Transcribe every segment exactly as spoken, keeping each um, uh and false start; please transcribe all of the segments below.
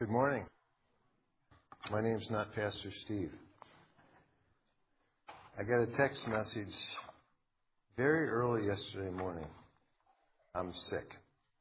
Good morning. My name's not Pastor Steve. I got a text message very early yesterday morning. I'm sick.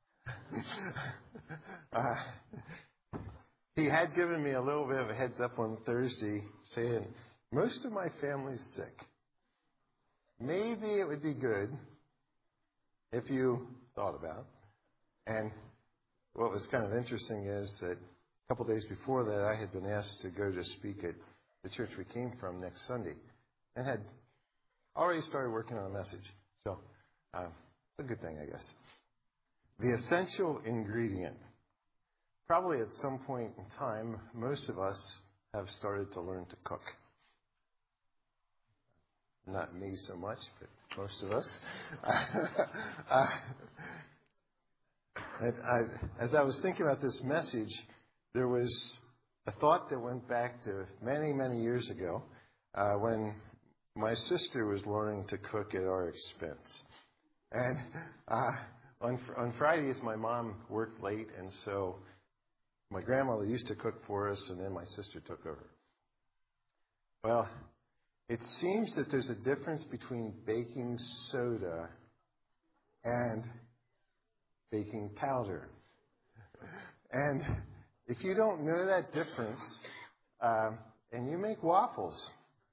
uh, he had given me a little bit of a heads up on Thursday saying, most of my family's sick. Maybe it would be good if you thought about it. And what was kind of interesting is that a couple days before that, I had been asked to go to speak at the church we came from next Sunday and had already started working on a message. So uh, it's a good thing, I guess. The essential ingredient. Probably at some point in time, most of us have started to learn to cook. Not me so much, but most of us. uh, and I, as I was thinking about this message, there was a thought that went back to many, many years ago uh, when my sister was learning to cook at our expense. And uh, on on Fridays, my mom worked late, and so my grandmother used to cook for us, and then my sister took over. Well, it seems that there's a difference between baking soda and baking powder. And if you don't know that difference, um, and you make waffles,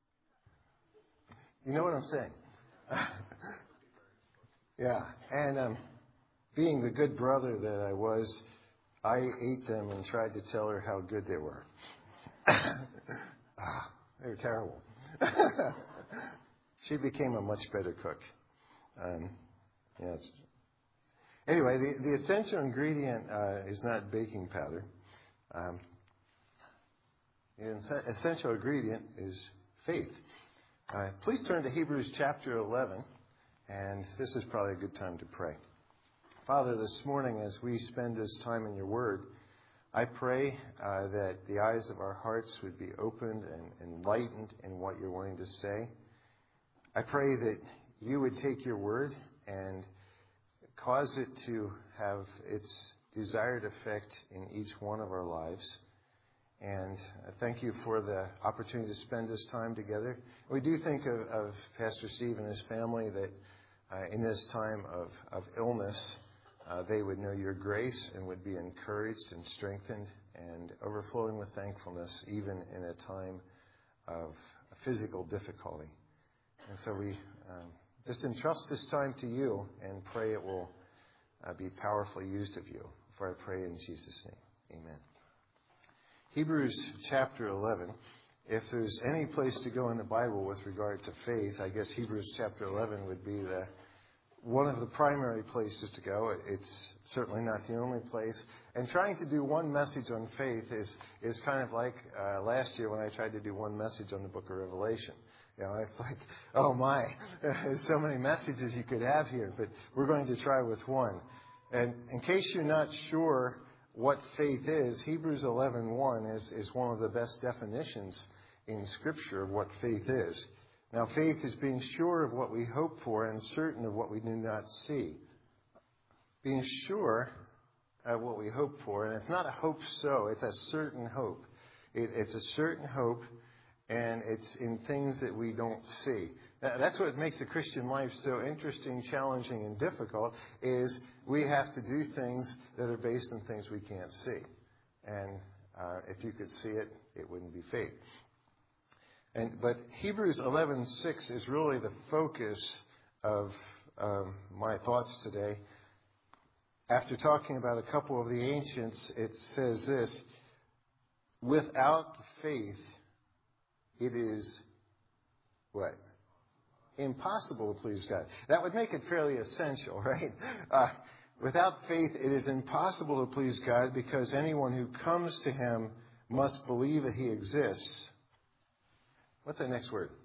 you know what I'm saying. yeah, and um, being the good brother that I was, I ate them and tried to tell her how good they were. ah, they were terrible. She became a much better cook. Um, yeah, it's, anyway, the, the essential ingredient uh, is not baking powder. Um, the essential ingredient is faith. Uh, please turn to Hebrews chapter eleven, and this is probably a good time to pray. Father, this morning as we spend this time in your word, I pray uh, that the eyes of our hearts would be opened and enlightened in what you're wanting to say. I pray that you would take your word and cause it to have its desired effect in each one of our lives. And I thank you for the opportunity to spend this time together. We do think of, of Pastor Steve and his family that uh, in this time of, of illness, uh, they would know your grace and would be encouraged and strengthened and overflowing with thankfulness even in a time of physical difficulty. And so we um, just entrust this time to you and pray it will uh, be powerfully used of you. For I pray in Jesus' name. Amen. Hebrews chapter eleven. If there's any place to go in the Bible with regard to faith, I guess Hebrews chapter eleven would be the one of the primary places to go. It's certainly not the only place. And trying to do one message on faith is is kind of like uh, last year when I tried to do one message on the book of Revelation. You know, it's like, oh my, there's so many messages you could have here, but we're going to try with one. And in case you're not sure what faith is, Hebrews eleven one is, is one of the best definitions in Scripture of what faith is. Now, faith is being sure of what we hope for and certain of what we do not see. Being sure of what we hope for, and it's not a hope so, it's a certain hope. It, it's a certain hope, and it's in things that we don't see. That's what makes the Christian life so interesting, challenging, and difficult, is we have to do things that are based on things we can't see. And uh, if you could see it, it wouldn't be faith. And But Hebrews eleven six is really the focus of um, my thoughts today. After talking about a couple of the ancients, it says this: without faith, it is what? Impossible to please God. That would make it fairly essential, right? Uh, without faith, it is impossible to please God because anyone who comes to him must believe that he exists. What's that next word?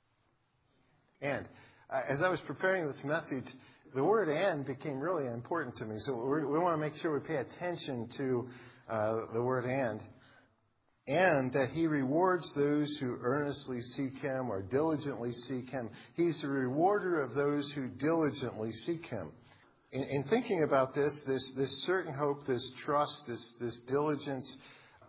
And. Uh, as I was preparing this message, the word and became really important to me. So we're, we want to make sure we pay attention to uh, the word and. And that he rewards those who earnestly seek him or diligently seek him. He's the rewarder of those who diligently seek him. In, in thinking about this, this, this certain hope, this trust, this, this diligence,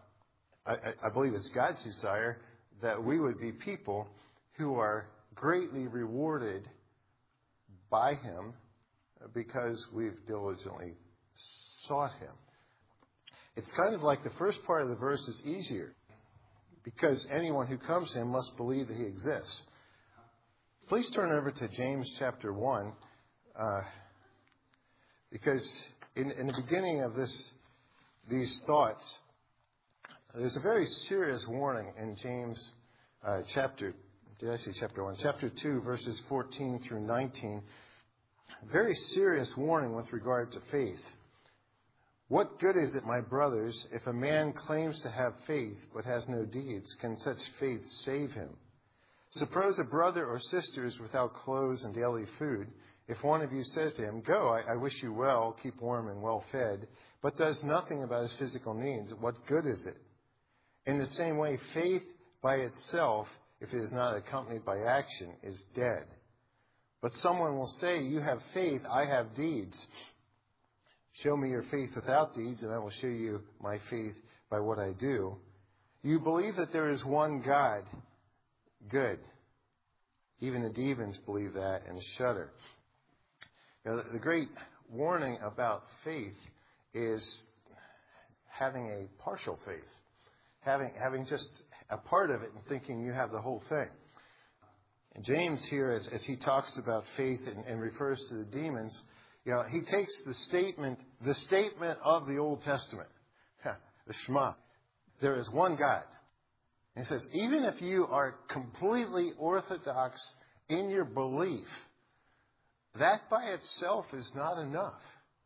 I, I believe it's God's desire that we would be people who are greatly rewarded by Him because we've diligently sought Him. It's kind of like the first part of the verse is easier, because anyone who comes to Him must believe that He exists. Please turn over to James chapter one, uh, because in, in the beginning of this, these thoughts, there's a very serious warning in James uh, chapter, did I say chapter one? Chapter two, verses fourteen through nineteen. A very serious warning with regard to faith. What good is it, my brothers, if a man claims to have faith but has no deeds? Can such faith save him? Suppose a brother or sister is without clothes and daily food. If one of you says to him, "Go, I, I wish you well, keep warm and well fed," but does nothing about his physical needs, what good is it? In the same way, faith by itself, if it is not accompanied by action, is dead. But someone will say, "You have faith, I have deeds. Show me your faith without deeds, and I will show you my faith by what I do." You believe that there is one God. Good. Even the demons believe that and shudder. You know, the, the great warning about faith is having a partial faith. Having, having just a part of it and thinking you have the whole thing. And James here, as, as he talks about faith and, and refers to the demons, you know, he takes the statement, the statement of the Old Testament, the Shema. There is one God. And he says, even if you are completely orthodox in your belief, that by itself is not enough.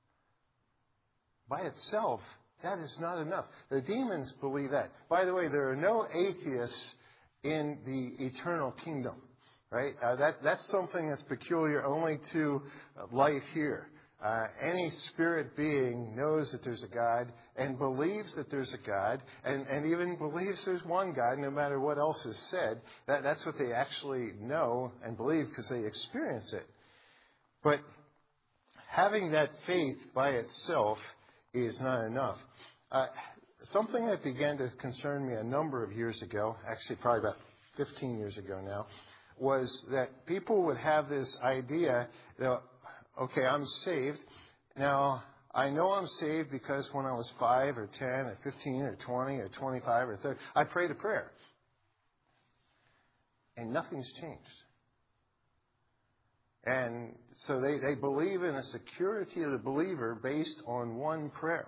By itself, that is not enough. The demons believe that. By the way, there are no atheists in the eternal kingdom. Right? Uh, that, that's something that's peculiar only to life here. Uh, any spirit being knows that there's a God and believes that there's a God and, and even believes there's one God no matter what else is said. That, that's what they actually know and believe because they experience it. But having that faith by itself is not enough. Uh, something that began to concern me a number of years ago, actually probably about fifteen years ago now, was that people would have this idea that, okay, I'm saved. Now, I know I'm saved because when I was five or ten or fifteen or twenty or twenty-five or thirty, I prayed a prayer. And nothing's changed. And so they, they believe in a security of the believer based on one prayer.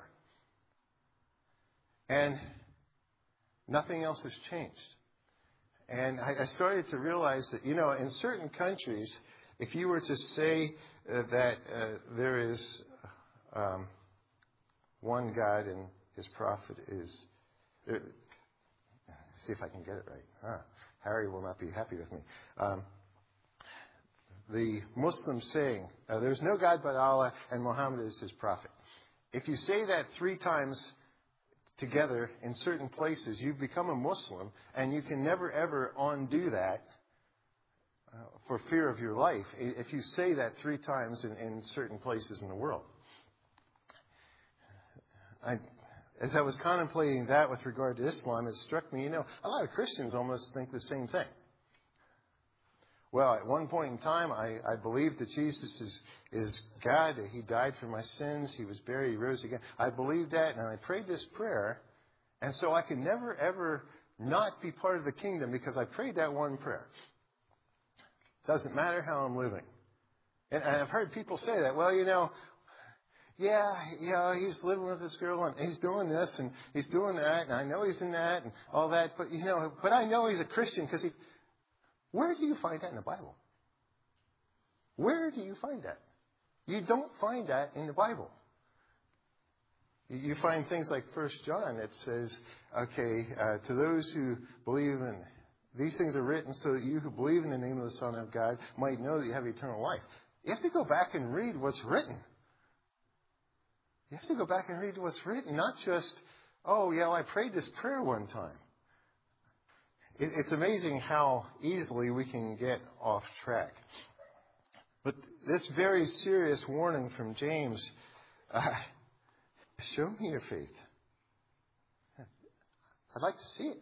And nothing else has changed. And I, I started to realize that, you know, in certain countries, if you were to say uh, that uh, there is um, one God and His prophet is... Uh, see if I can get it right. Ah, Harry will not be happy with me. Um, the Muslim saying, uh, there's no God but Allah and Muhammad is His prophet. If you say that three times together in certain places, you've become a Muslim, and you can never, ever undo that uh, for fear of your life if you say that three times in, in certain places in the world. I, as I was contemplating that with regard to Islam, it struck me, you know, a lot of Christians almost think the same thing. Well, at one point in time, I, I believed that Jesus is, is God, that He died for my sins, He was buried, He rose again. I believed that, and I prayed this prayer, and so I could never, ever not be part of the kingdom because I prayed that one prayer. Doesn't matter how I'm living. And, and I've heard people say that, well, you know, yeah, you know, he's living with this girl, and he's doing this, and he's doing that, and I know he's in that, and all that, but, you know, but I know he's a Christian because he... Where do you find that in the Bible? Where do you find that? You don't find that in the Bible. You find things like First John that says, okay, uh, to those who believe in, these things are written so that you who believe in the name of the Son of God might know that you have eternal life. You have to go back and read what's written. You have to go back and read what's written, not just, oh, yeah, well, I prayed this prayer one time. It's amazing how easily we can get off track. But this very serious warning from James, uh, show me your faith. I'd like to see it.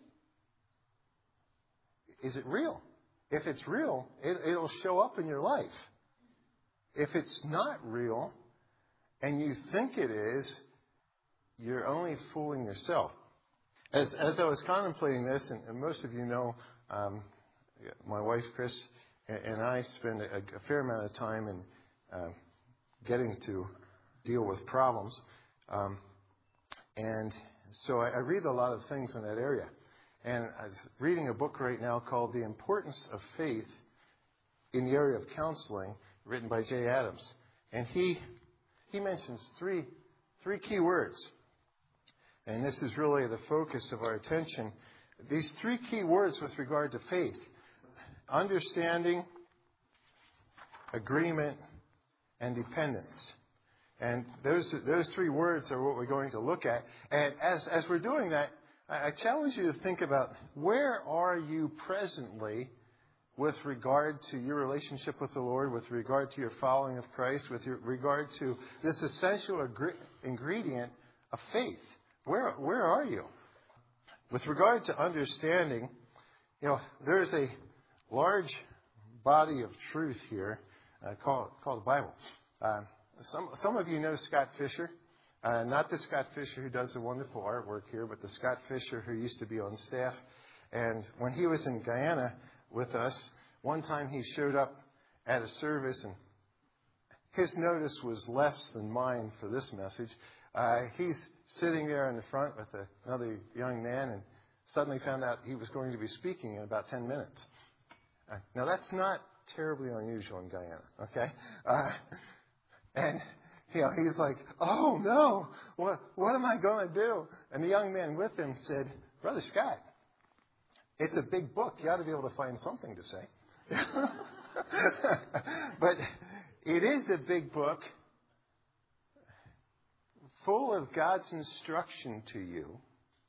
Is it real? If it's real, it, it'll show up in your life. If it's not real and you think it is, you're only fooling yourself. As as I was contemplating this, and, and most of you know, um, my wife Chris and, and I spend a, a fair amount of time in uh, getting to deal with problems. Um, and so I, I read a lot of things in that area. And I'm reading a book right now called The Importance of Faith in the Area of Counseling, written by Jay Adams. And he he mentions three three key words. And this is really the focus of our attention. These three key words with regard to faith: understanding, agreement, and dependence. And those those three words are what we're going to look at. And as as we're doing that, I challenge you to think about, where are you presently with regard to your relationship with the Lord, with regard to your following of Christ, with your regard to this essential agre- ingredient of faith? Where where are you? With regard to understanding, you know, there's a large body of truth here uh, called called the Bible. Uh, some some of you know Scott Fisher. Uh, not the Scott Fisher who does the wonderful artwork here, but the Scott Fisher who used to be on staff. And when he was in Guyana with us, one time he showed up at a service, and his notice was less than mine for this message. Uh, he's sitting there in the front with a, another young man, and suddenly found out he was going to be speaking in about ten minutes. Uh, now, that's not terribly unusual in Guyana, okay? Uh, and... You know, he's like, oh, no, what, what am I going to do? And the young man with him said, Brother Scott, it's a big book. You ought to be able to find something to say. But it is a big book full of God's instruction to you.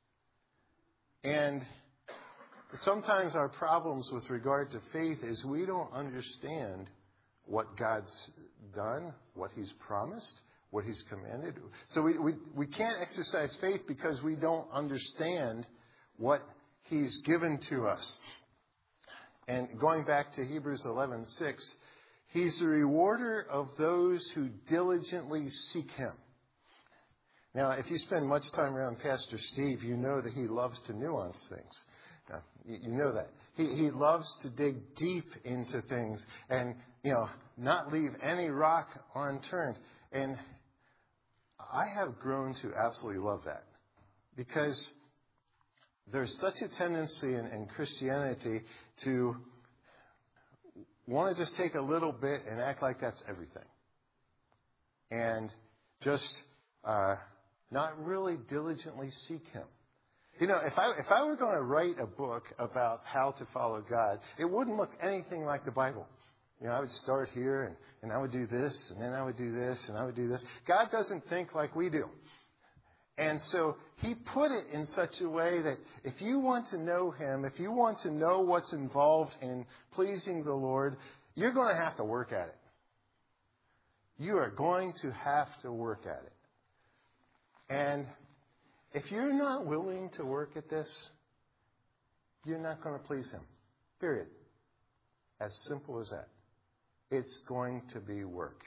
And sometimes our problems with regard to faith is we don't understand what God's done, what He's promised, what He's commanded. So we, we, we can't exercise faith because we don't understand what He's given to us. And going back to Hebrews eleven six, He's the rewarder of those who diligently seek Him. Now, if you spend much time around Pastor Steve, you know that he loves to nuance things. Now, you, you know that. He, he loves to dig deep into things and, you know, not leave any rock unturned. And I have grown to absolutely love that, because there's such a tendency in, in Christianity to want to just take a little bit and act like that's everything. And just uh, not really diligently seek Him. You know, if I if I were going to write a book about how to follow God, it wouldn't look anything like the Bible. You know, I would start here, and, and I would do this, and then I would do this, and I would do this. God doesn't think like we do. And so He put it in such a way that if you want to know Him, if you want to know what's involved in pleasing the Lord, you're going to have to work at it. You are going to have to work at it. And if you're not willing to work at this, you're not going to please Him. Period. As simple as that. It's going to be work.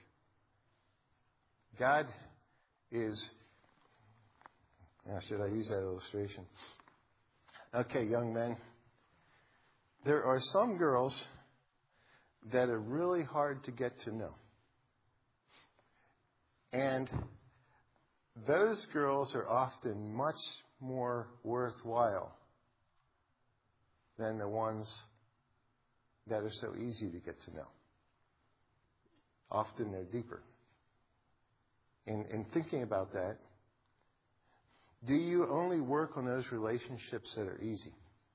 God is... Now, should I use that illustration? Okay, young men. There are some girls that are really hard to get to know. And those girls are often much more worthwhile than the ones that are so easy to get to know. Often they're deeper. In, in thinking about that, do you only work on those relationships that are easy?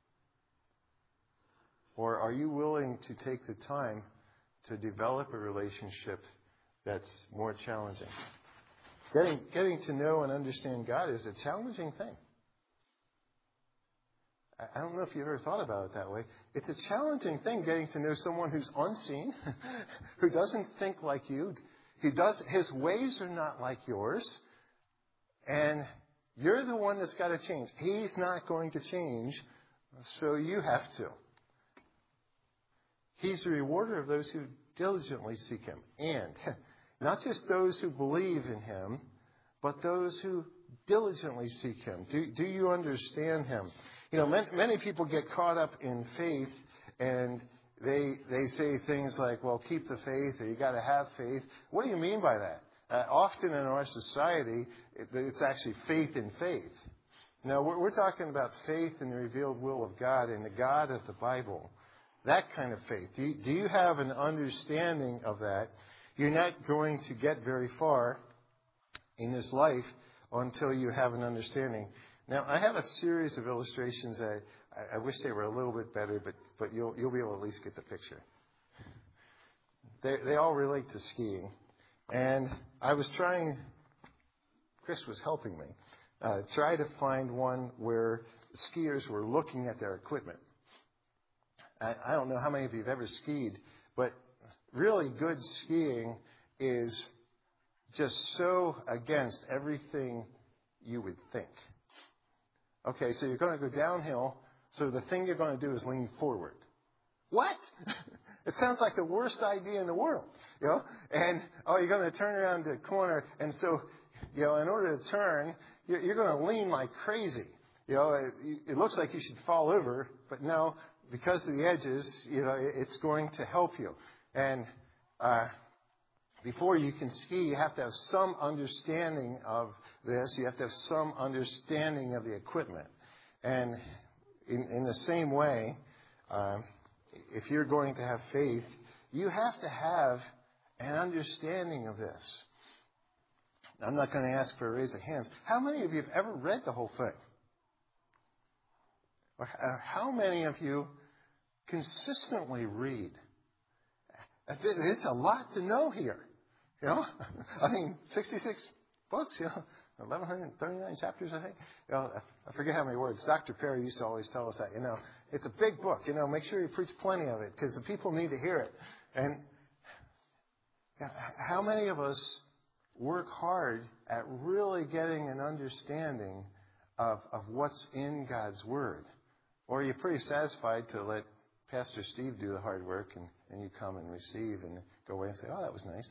Or are you willing to take the time to develop a relationship that's more challenging? Getting, getting to know and understand God is a challenging thing. I don't know if you've ever thought about it that way. It's a challenging thing getting to know someone who's unseen, who doesn't think like you. He does, his ways are not like yours. And You're the one that's got to change. He's not going to change, so you have to. He's the rewarder of those who diligently seek him. And not just those who believe in him, but those who diligently seek him. Do, do you understand him? You know, many, many people get caught up in faith, and they they say things like, well, keep the faith, or you got to have faith. What do you mean by that? Uh, often in our society, it, it's actually faith in faith. No, we're, we're talking about faith in the revealed will of God and the God of the Bible. That kind of faith. Do you, do you have an understanding of that? You're not going to get very far in this life until you have an understanding. Now, I have a series of illustrations that I, I wish they were a little bit better, but, but you'll, you'll be able to at least get the picture. They, they all relate to skiing. And I was trying, Chris was helping me, uh, try to find one where skiers were looking at their equipment. I, I don't know how many of you have ever skied, but really good skiing is just so against everything you would think. Okay, so you're going to go downhill, so the thing you're going to do is lean forward. What? It sounds like the worst idea in the world, you know? And, oh, you're going to turn around the corner, and so, you know, in order to turn, you're, you're going to lean like crazy. You know, it, it looks like you should fall over, but no, because of the edges, you know, it, it's going to help you. And uh, before you can ski, you have to have some understanding of this. You have to have some understanding of the equipment. And in, in the same way, um, if you're going to have faith, you have to have an understanding of this. I'm not going to ask for a raise of hands. How many of you have ever read the whole thing? Or how many of you consistently read? It's a lot to know here. You know, I mean, sixty-six books, you know, eleven thirty-nine chapters, I think. You know, I forget how many words. Doctor Perry used to always tell us that, you know. It's a big book, you know. Make sure you preach plenty of it because the people need to hear it. And you know, how many of us work hard at really getting an understanding of, of what's in God's Word? Or are you pretty satisfied to let Pastor Steve do the hard work and, and you come and receive and go away and say, oh, that was nice?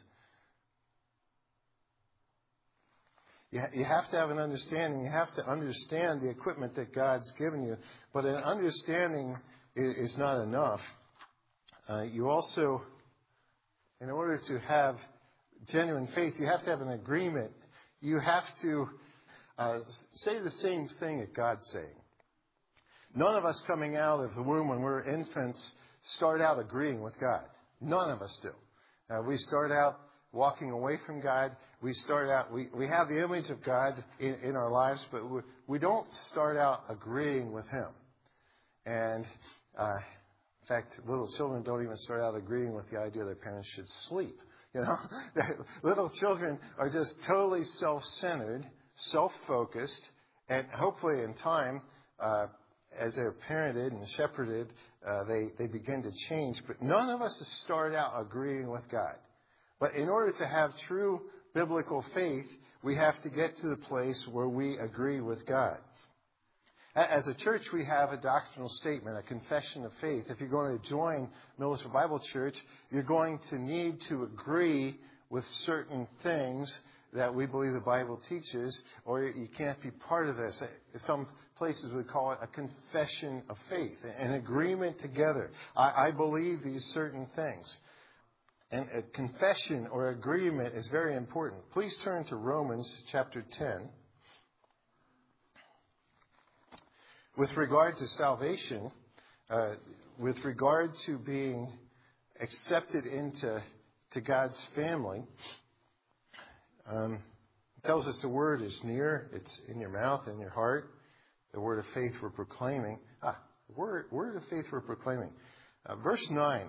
You have to have an understanding. You have to understand the equipment that God's given you. But an understanding is not enough. Uh, you also, in order to have genuine faith, you have to have an agreement. You have to uh, say the same thing that God's saying. None of us coming out of the womb when we're infants start out agreeing with God. None of us do. Uh, we start out walking away from God. We start out, we, we have the image of God in, in our lives, but we, we don't start out agreeing with Him. And, uh, in fact, little children don't even start out agreeing with the idea their parents should sleep. You know, little children are just totally self-centered, self-focused, and hopefully in time, uh, as they're parented and shepherded, uh, they, they begin to change. But none of us start out agreeing with God. But in order to have true biblical faith, we have to get to the place where we agree with God. As a church, we have a doctrinal statement, a confession of faith. If you're going to join Millisville Bible Church, you're going to need to agree with certain things that we believe the Bible teaches, or you can't be part of this. Some places would call it a confession of faith, an agreement together. I, I believe these certain things. And a confession or agreement is very important. Please turn to Romans chapter ten. With regard to salvation, uh, with regard to being accepted into to God's family, um, it tells us the word is near. It's in your mouth, in your heart. The word of faith we're proclaiming. Ah, word, word of faith we're proclaiming. Uh, verse nine.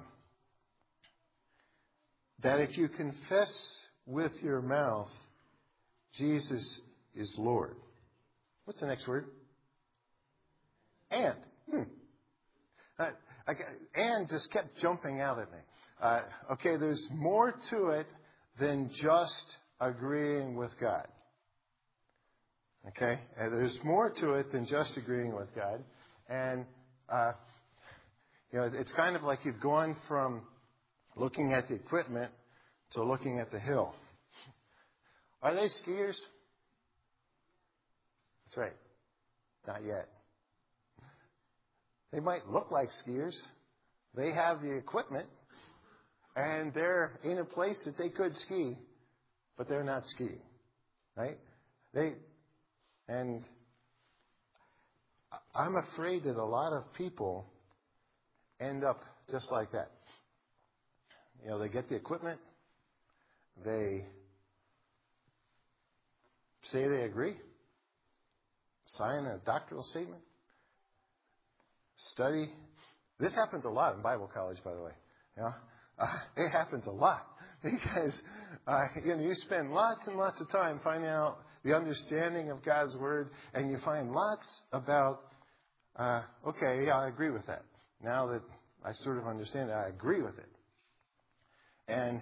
That if you confess with your mouth Jesus is Lord. What's the next word? And. Hmm. Uh, I, and just kept jumping out at me. Uh, okay, there's more to it than just agreeing with God. Okay? And there's more to it than just agreeing with God. And, uh, you know, it's kind of like you've gone from looking at the equipment to looking at the hill. Are they skiers? That's right. Not yet. They might look like skiers. They have the equipment, and they're in a place that they could ski, but they're not skiing, right? They, and I'm afraid that a lot of people end up just like that. You know, they get the equipment, they say they agree, sign a doctoral statement, study. This happens a lot in Bible college, by the way. You know? uh, it happens a lot because uh, you know, you spend lots and lots of time finding out the understanding of God's Word, and you find lots about, uh, okay, yeah, I agree with that. Now that I sort of understand it, I agree with it. And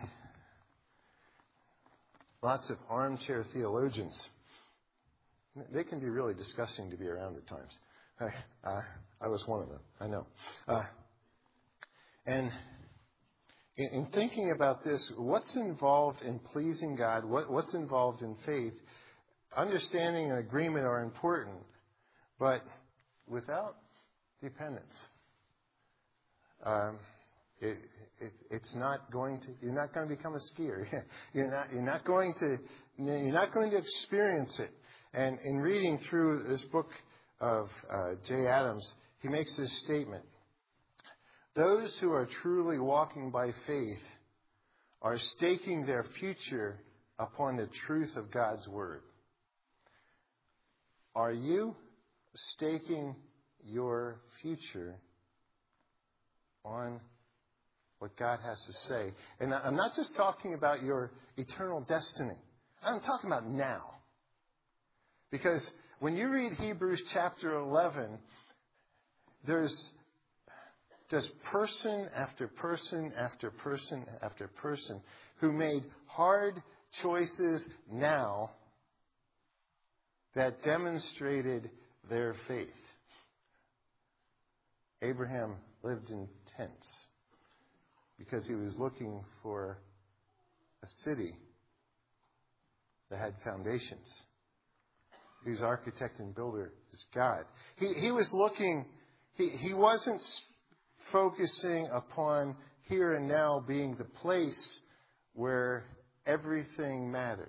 lots of armchair theologians. They can be really disgusting to be around at times. I, uh, I was one of them, I know. Uh, and in, in thinking about this, what's involved in pleasing God, what, what's involved in faith, understanding and agreement are important, but without dependence, um, it, it, it's not going to. You're not going to become a skier. You're not. You're not going to. You're not going to experience it. And in reading through this book of uh, Jay Adams, he makes this statement: those who are truly walking by faith are staking their future upon the truth of God's Word. Are you staking your future on what God has to say? And I'm not just talking about your eternal destiny. I'm talking about now. Because when you read Hebrews chapter eleven, there's just person after person after person after person who made hard choices now that demonstrated their faith. Abraham lived in tents because he was looking for a city that had foundations, whose architect and builder is God. He, he was looking, he, he wasn't focusing upon here and now being the place where everything matters.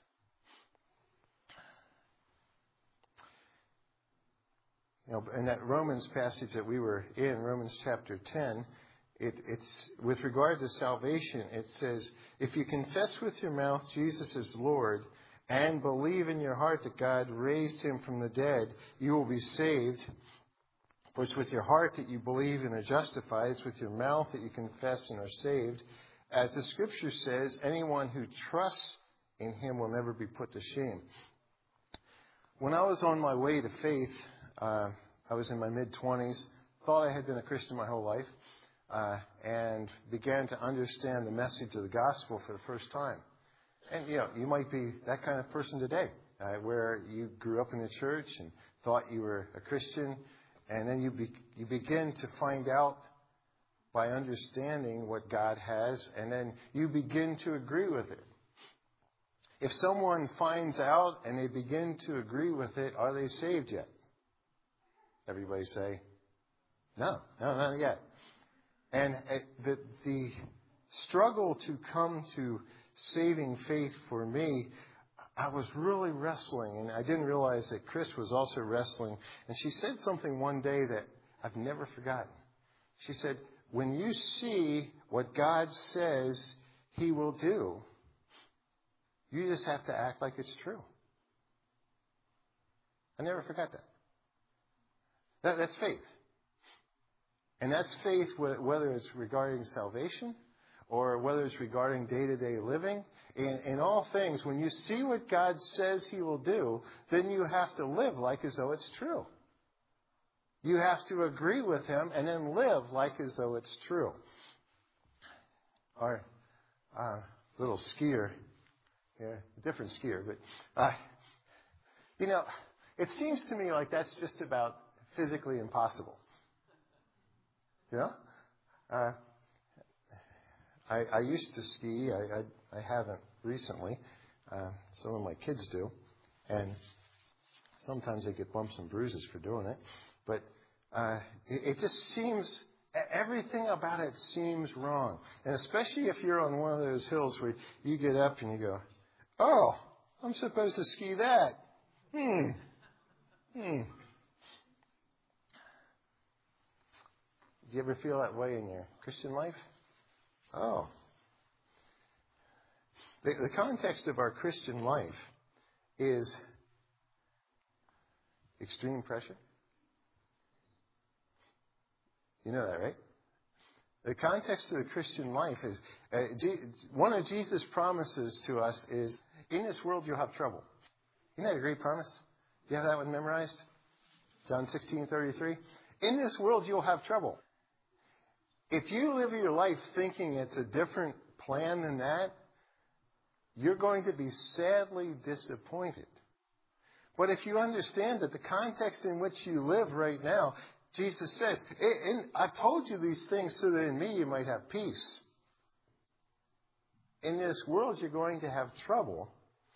You know, in that Romans passage that we were in, Romans chapter ten, it, it's with regard to salvation, it says, if you confess with your mouth Jesus is Lord and believe in your heart that God raised him from the dead, you will be saved. For it's with your heart that you believe and are justified. It's with your mouth that you confess and are saved. As the Scripture says, anyone who trusts in him will never be put to shame. When I was on my way to faith, uh, I was in my mid-twenties, thought I had been a Christian my whole life, uh, and began to understand the message of the gospel for the first time. And, you know, you might be that kind of person today, uh, where you grew up in the church and thought you were a Christian, and then you be, you begin to find out by understanding what God has, and then you begin to agree with it. If someone finds out and they begin to agree with it, are they saved yet? Everybody say, no, no, not yet. And the, the struggle to come to saving faith for me, I was really wrestling, and I didn't realize that Chris was also wrestling. And she said something one day that I've never forgotten. She said, when you see what God says he will do, you just have to act like it's true. I never forgot that. that that's faith. And that's faith whether it's regarding salvation or whether it's regarding day-to-day living. In, in all things, when you see what God says he will do, then you have to live like as though it's true. You have to agree with him and then live like as though it's true. Our uh, little skier, yeah, different skier, but, uh, you know, It seems to me like that's just about physically impossible. You know? Uh, I, I used to ski. I, I, I haven't recently. Uh, some of my kids do. And sometimes they get bumps and bruises for doing it. But uh, it, it just seems, everything about it seems wrong. And especially if you're on one of those hills where you get up and you go, oh, I'm supposed to ski that. Hmm. Hmm. Do you ever feel that way in your Christian life? Oh. The, the context of our Christian life is extreme pressure. You know that, right? The context of the Christian life is, uh, G- one of Jesus' promises to us is, in this world you'll have trouble. Isn't that a great promise? Do you have that one memorized? John sixteen thirty-three. In this world you'll have trouble. If you live your life thinking it's a different plan than that, you're going to be sadly disappointed. But if you understand that the context in which you live right now, Jesus says, I've told you these things so that in me you might have peace. In this world you're going to have trouble.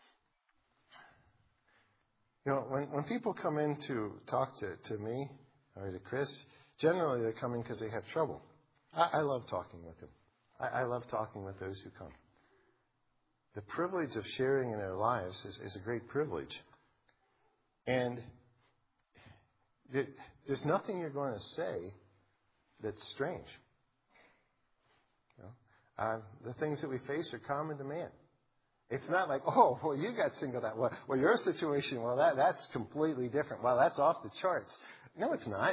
You know, when, when people come in to talk to, to me or to Chris, generally they come in because they have trouble. I, I love talking with them. I, I love talking with those who come. The privilege of sharing in their lives is, is a great privilege. And there, there's nothing you're going to say that's strange. You know? uh, the things that we face are common to man. It's not like, oh, well, you got singled out. Well, well your situation, well, that that's completely different. Well, that's off the charts. No, it's not.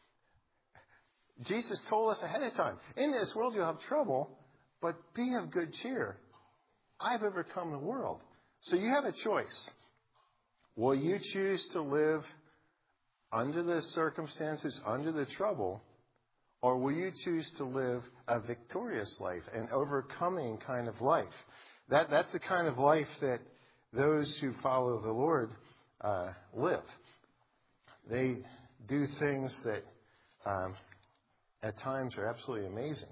Jesus told us ahead of time, in this world you'll have trouble, but be of good cheer. I've overcome the world. So you have a choice. Will you choose to live under the circumstances, under the trouble, or will you choose to live a victorious life, an overcoming kind of life? That That's the kind of life that those who follow the Lord uh, live. They do things that um, at times are absolutely amazing.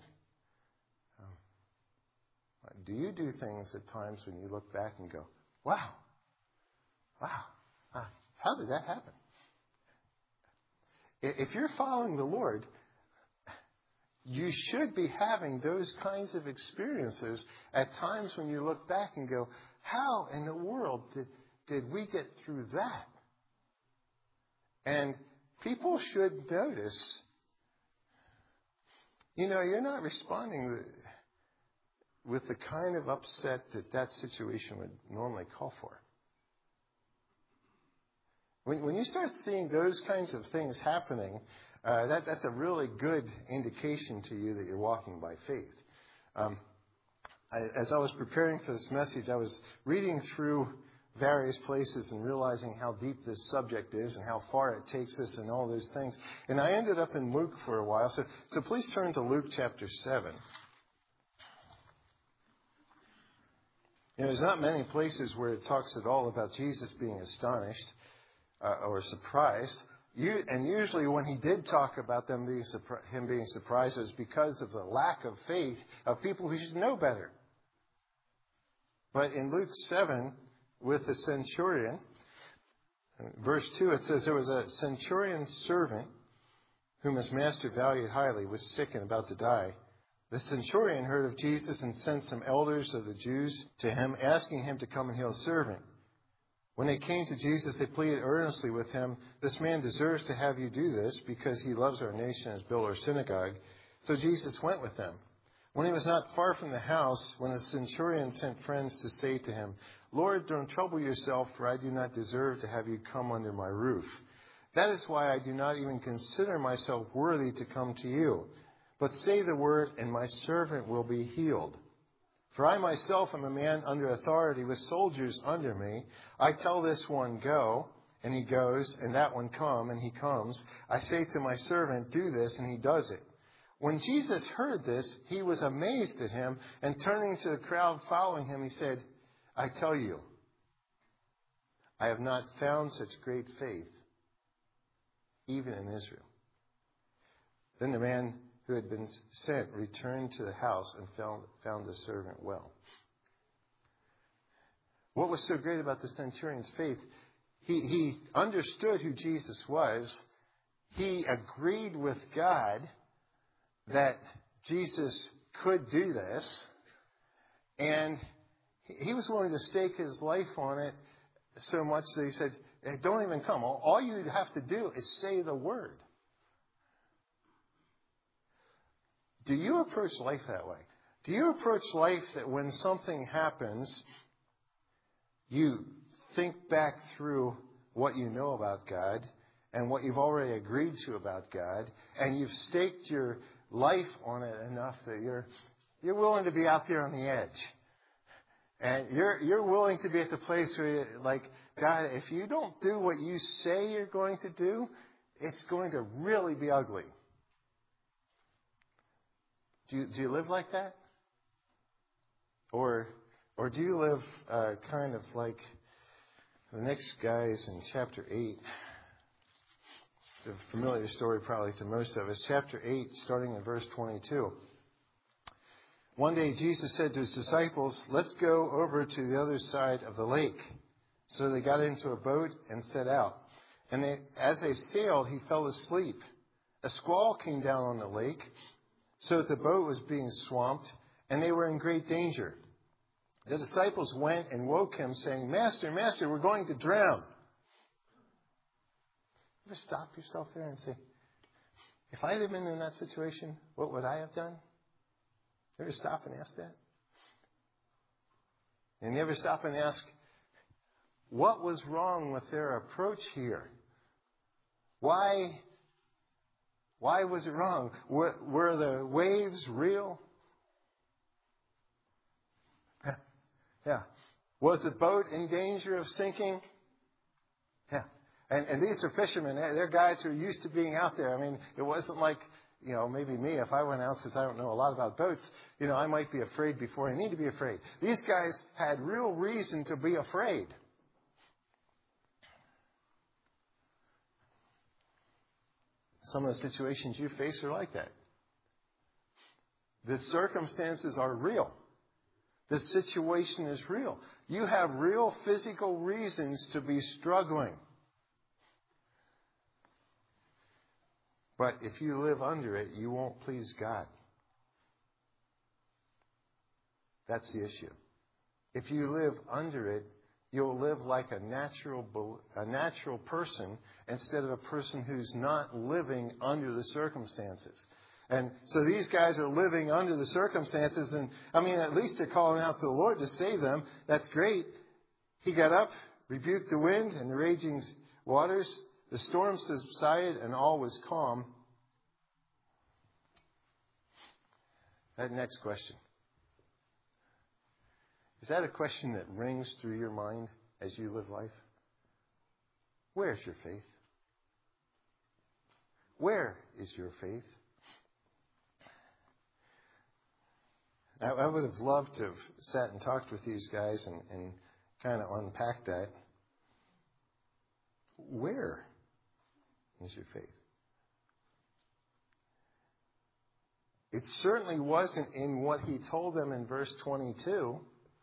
Um, do you do things at times when you look back and go, wow, wow, uh, how did that happen? If you're following the Lord, you should be having those kinds of experiences at times when you look back and go, how in the world did, did we get through that? And people should notice, you know, you're not responding with the kind of upset that that situation would normally call for. When, when you start seeing those kinds of things happening, uh, that, that's a really good indication to you that you're walking by faith. Um, I, as I was preparing for this message, I was reading through various places and realizing how deep this subject is and how far it takes us and all those things. And I ended up in Luke for a while. So, so please turn to Luke chapter seven. You know, there's not many places where it talks at all about Jesus being astonished uh, or surprised. You, and usually when he did talk about them being surpri- him being surprised, it was because of the lack of faith of people who should know better. But in Luke seven, with the centurion, verse two, it says, there was a centurion's servant whom his master valued highly, was sick and about to die. The centurion heard of Jesus and sent some elders of the Jews to him, asking him to come and heal his servant. When they came to Jesus, they pleaded earnestly with him, this man deserves to have you do this because he loves our nation and has built our synagogue. So Jesus went with them. When he was not far from the house, when the centurion sent friends to say to him, Lord, don't trouble yourself, for I do not deserve to have you come under my roof. That is why I do not even consider myself worthy to come to you. But say the word, and my servant will be healed. For I myself am a man under authority with soldiers under me. I tell this one, go, and he goes, and that one, come, and he comes. I say to my servant, do this, and he does it. When Jesus heard this, he was amazed at him, and turning to the crowd following him, he said, I tell you, I have not found such great faith, even in Israel. Then the man who had been sent returned to the house and found, found the servant well. What was so great about the centurion's faith? He, he understood who Jesus was. He agreed with God that Jesus could do this. And he was willing to stake his life on it so much that he said, hey, don't even come. All, all you have to do is say the word. Do you approach life that way? Do you approach life that when something happens, you think back through what you know about God and what you've already agreed to about God, and you've staked your life on it enough that you're you're willing to be out there on the edge. And you're you're willing to be at the place where you're like, God, if you don't do what you say you're going to do, it's going to really be ugly. Do you, do you live like that? Or or do you live uh, kind of like the next guys in chapter eight? It's a familiar story probably to most of us. Chapter eight, starting in verse twenty-two. One day Jesus said to his disciples, let's go over to the other side of the lake. So they got into a boat and set out. And they, as they sailed, he fell asleep. A squall came down on the lake, so that the boat was being swamped, and they were in great danger. The disciples went and woke him, saying, Master, Master, we're going to drown. You ever stop yourself there and say, if I had been in that situation, what would I have done? You ever stop and ask that? And you ever stop and ask, what was wrong with their approach here? Why, why was it wrong? Were, were the waves real? Yeah. Was the boat in danger of sinking? Yeah. And, and these are fishermen. They're guys who are used to being out there. I mean, it wasn't like, you know, maybe me, if I went out, since I don't know a lot about boats, you know, I might be afraid before I need to be afraid. These guys had real reason to be afraid. Some of the situations you face are like that. The circumstances are real. The situation is real. You have real physical reasons to be struggling. But if you live under it, you won't please God. That's the issue. If you live under it, you'll live like a natural, a natural person instead of a person who's not living under the circumstances. And so these guys are living under the circumstances, and I mean, at least they're calling out to the Lord to save them. That's great. He got up, rebuked the wind and the raging waters. The storm subsided, and all was calm. That next question. Is that a question that rings through your mind as you live life? Where's your faith? Where is your faith? I, I would have loved to have sat and talked with these guys and, and kind of unpacked that. Where is your faith? It certainly wasn't in what he told them in verse twenty-two.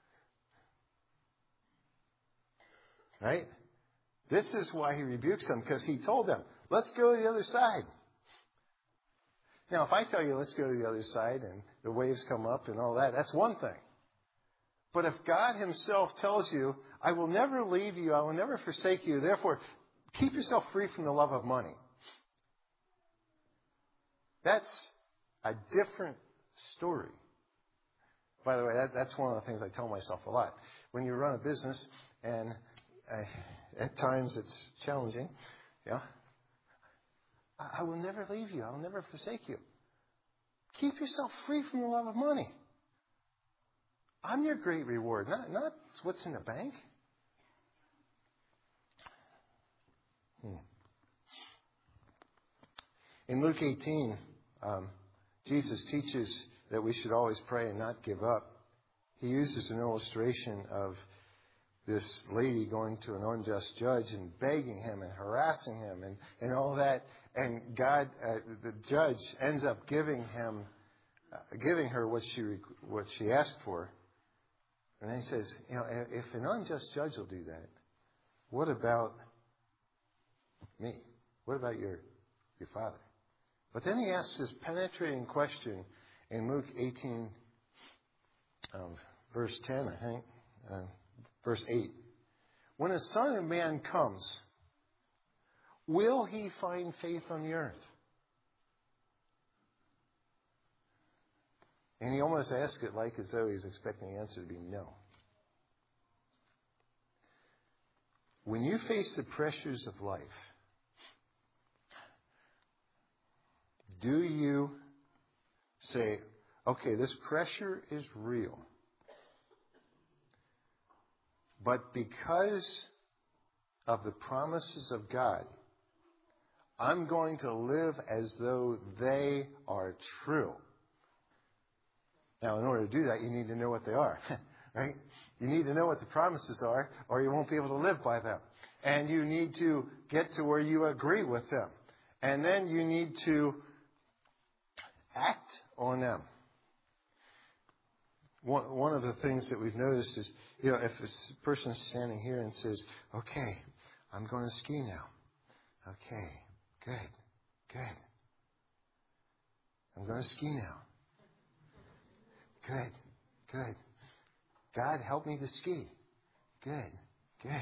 Right? This is why he rebukes them, because he told them, let's go to the other side. Now, if I tell you, let's go to the other side, and the waves come up and all that, that's one thing. But if God himself tells you, I will never leave you, I will never forsake you, therefore, keep yourself free from the love of money. That's a different story. By the way, that, that's one of the things I tell myself a lot. When you run a business, and I, at times it's challenging, yeah, I, I will never leave you. I will never forsake you. Keep yourself free from the love of money. I'm your great reward, not, not what's in the bank. Hmm. In Luke eighteen, um, Jesus teaches that we should always pray and not give up. He uses an illustration of this lady going to an unjust judge and begging him and harassing him and, and all that. And God, uh, the judge, ends up giving him, uh, giving her what she what she asked for. And then he says, you know, if an unjust judge will do that, what about me? What about your your father? But then he asks this penetrating question in Luke eighteen, um, verse ten, I think, uh, verse eight. When the Son of Man comes, will he find faith on the earth? And he almost asks it like as though he's expecting the answer to be no. When you face the pressures of life, do you say, okay, this pressure is real, but because of the promises of God, I'm going to live as though they are true. Now, in order to do that, you need to know what they are, right? You need to know what the promises are, or you won't be able to live by them. And you need to get to where you agree with them. And then you need to act on them. One, one of the things that we've noticed is, you know, if a person is standing here and says, okay, I'm going to ski now. Okay, good, good. I'm going to ski now. Good, good. God, help me to ski. Good, good.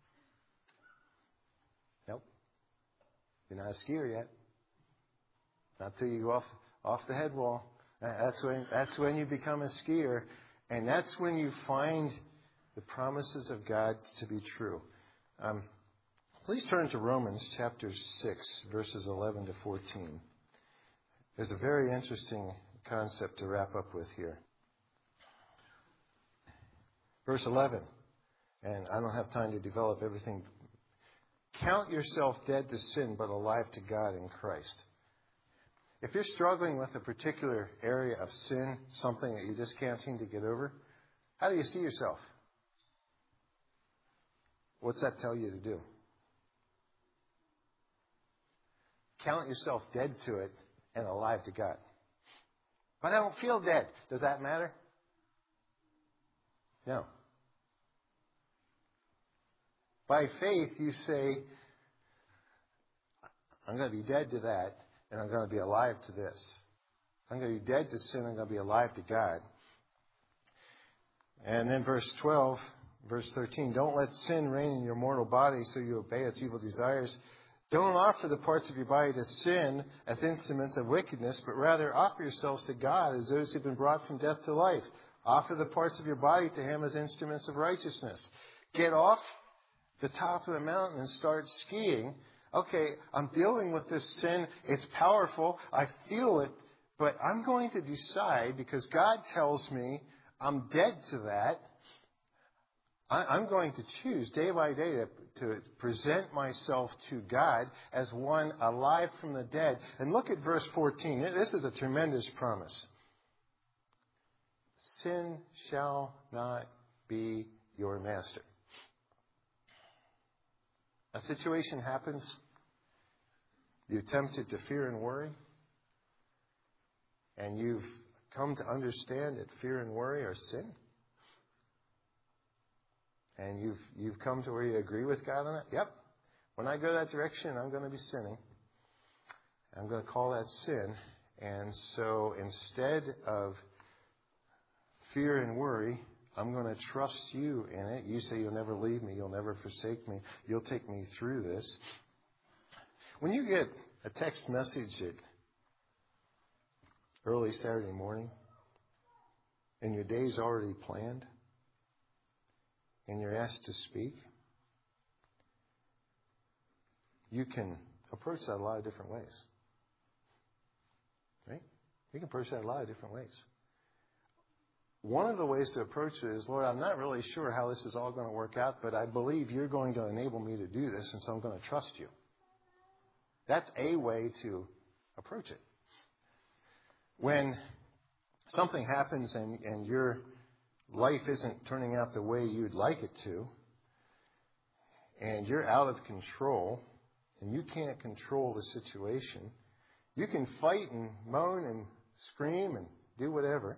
Nope. You're not a skier yet. Not till you go off, off the head wall. That's when, that's when you become a skier. And that's when you find the promises of God to be true. Um, please turn to Romans chapter six, verses eleven to fourteen. There's a very interesting concept to wrap up with here. Verse eleven, and I don't have time to develop everything. Count yourself dead to sin, but alive to God in Christ. If you're struggling with a particular area of sin, something that you just can't seem to get over, how do you see yourself? What's that tell you to do? Count yourself dead to it and alive to God. But I don't feel dead. Does that matter? No. By faith, you say, I'm going to be dead to that, and I'm going to be alive to this. I'm going to be dead to sin, I'm going to be alive to God. And then verse twelve, verse thirteen, don't let sin reign in your mortal body so you obey its evil desires. Don't offer the parts of your body to sin as instruments of wickedness, but rather offer yourselves to God as those who have been brought from death to life. Offer the parts of your body to Him as instruments of righteousness. Get off the top of the mountain and start skiing. Okay, I'm dealing with this sin. It's powerful. I feel it. But I'm going to decide, because God tells me I'm dead to that, I'm going to choose day by day to, to present myself to God as one alive from the dead. And look at verse fourteen. This is a tremendous promise. Sin shall not be your master. A situation happens. You're tempted to fear and worry. And you've come to understand that fear and worry are sin. And you've you've come to where you agree with God on it. Yep. When I go that direction, I'm going to be sinning. I'm going to call that sin. And so instead of fear and worry, I'm going to trust you in it. You say you'll never leave me. You'll never forsake me. You'll take me through this. When you get a text message at early Saturday morning and your day's already planned, and you're asked to speak, you can approach that a lot of different ways. Right? You can approach that a lot of different ways. One of the ways to approach it is, Lord, I'm not really sure how this is all going to work out, but I believe you're going to enable me to do this, and so I'm going to trust you. That's a way to approach it. When something happens and, and your life isn't turning out the way you'd like it to, and you're out of control and you can't control the situation, you can fight and moan and scream and do whatever.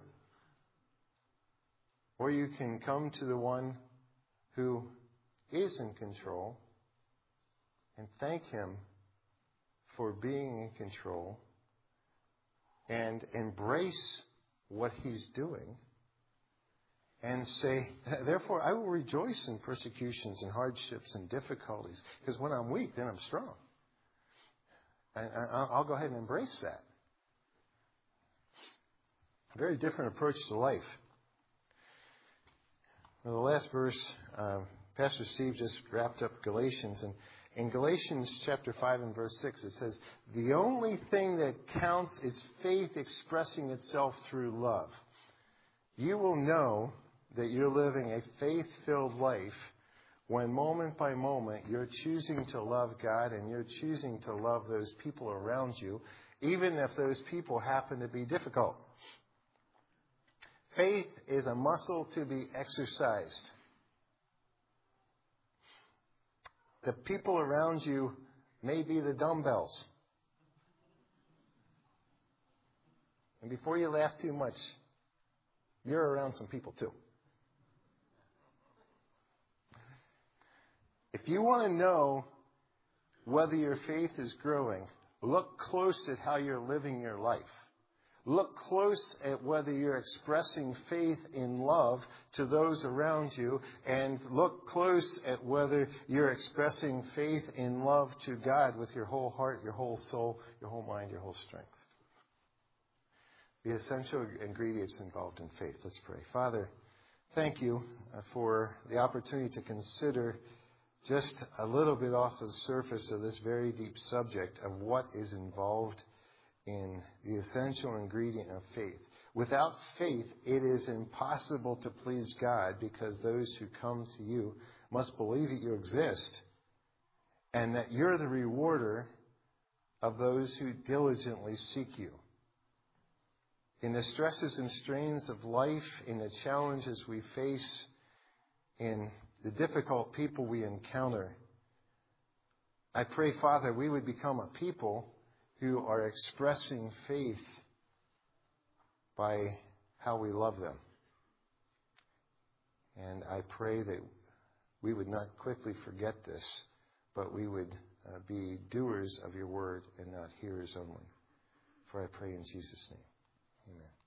Or you can come to the one who is in control and thank him for being in control and embrace what he's doing and say, therefore, I will rejoice in persecutions and hardships and difficulties, because when I'm weak, then I'm strong. And I'll go ahead and embrace that. A very different approach to life. Well, the last verse, uh, Pastor Steve just wrapped up Galatians, and in Galatians chapter five and verse six, it says, the only thing that counts is faith expressing itself through love. You will know that you're living a faith-filled life when moment by moment you're choosing to love God and you're choosing to love those people around you, even if those people happen to be difficult. Faith is a muscle to be exercised. The people around you may be the dumbbells. And before you laugh too much, you're around some people too. If you want to know whether your faith is growing, look close at how you're living your life. Look close at whether you're expressing faith in love to those around you, and look close at whether you're expressing faith in love to God with your whole heart, your whole soul, your whole mind, your whole strength. The essential ingredients involved in faith. Let's pray. Father, thank you for the opportunity to consider just a little bit off the surface of this very deep subject of what is involved in the essential ingredient of faith. Without faith, it is impossible to please God, because those who come to you must believe that you exist and that you're the rewarder of those who diligently seek you. In the stresses and strains of life, in the challenges we face, in the difficult people we encounter, I pray, Father, we would become a people who are expressing faith by how we love them. And I pray that we would not quickly forget this, but we would uh, be doers of your word and not hearers only. For I pray in Jesus' name. Amen.